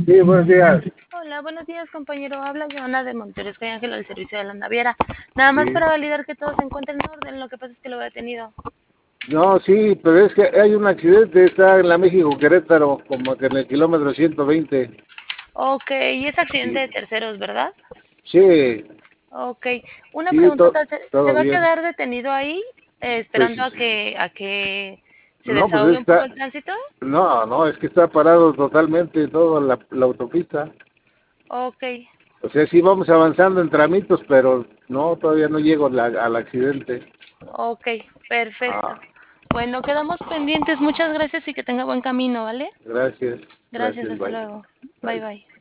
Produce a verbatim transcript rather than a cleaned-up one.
Sí, buenos días. Hola, buenos días, compañero. Habla Joana de Monteros Calle Ángel, del servicio de la naviera. Nada más Sí. para validar que todo se encuentre en orden. Lo que pasa es que lo he detenido. No, sí, pero es que hay un accidente, está en la México Querétaro, como que en el kilómetro ciento veinte. Ok, y es accidente Sí, de terceros, ¿verdad? sí, Ok. Una sí, pregunta, to- ¿se, se todo va a bien. quedar detenido ahí eh, Pues esperando a que a que se no, pues desahogue un poco está, el tránsito? no, no, es que está parado totalmente toda la, la autopista. Ok, O sea, sí vamos avanzando en tramitos, pero no, todavía no llego la- al accidente. ok, perfecto. Ah, Bueno, quedamos pendientes. Muchas gracias y que tenga buen camino, ¿vale? gracias, Gracias, gracias, hasta bye. luego. Bye, Bye. bye.